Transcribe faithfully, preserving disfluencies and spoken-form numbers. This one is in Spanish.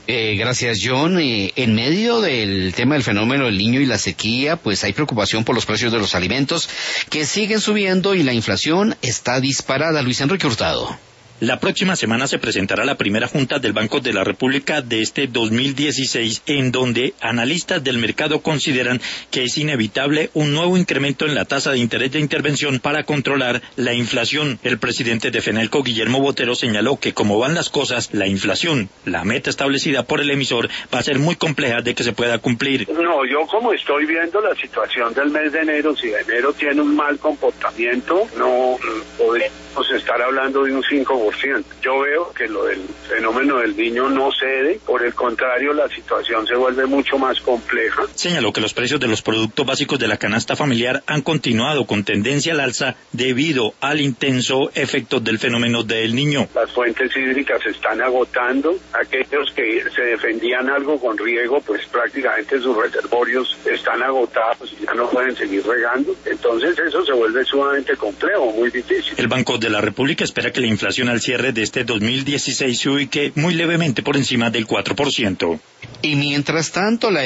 Eh, gracias, John. Eh, en medio del tema del fenómeno del Niño y la sequía, pues hay preocupación por los precios de los alimentos que siguen subiendo y la inflación está disparada. Luis Enrique Hurtado. La próxima semana se presentará la primera junta del Banco de la República de este dos mil dieciséis, en donde analistas del mercado consideran que es inevitable un nuevo incremento en la tasa de interés de intervención para controlar la inflación. El presidente de FENALCO, Guillermo Botero, señaló que como van las cosas, la inflación, la meta establecida por el emisor, va a ser muy compleja de que se pueda cumplir. No, yo como estoy viendo la situación del mes de enero, si enero tiene un mal comportamiento, no podemos estar hablando de un cinco por ciento. Yo veo que lo del fenómeno del Niño no cede, por el contrario, la situación se vuelve mucho más compleja. Señaló que los precios de los productos básicos de la canasta familiar han continuado con tendencia al alza debido al intenso efecto del fenómeno del Niño. Las fuentes hídricas se están agotando, aquellos que se defendían algo con riego, pues prácticamente sus reservorios están agotados y ya no pueden seguir regando, entonces eso se vuelve sumamente complejo, muy difícil. El Banco de la República espera que la inflación al cierre de este dos mil dieciséis se ubique muy levemente por encima del cuatro por ciento. Y mientras tanto, la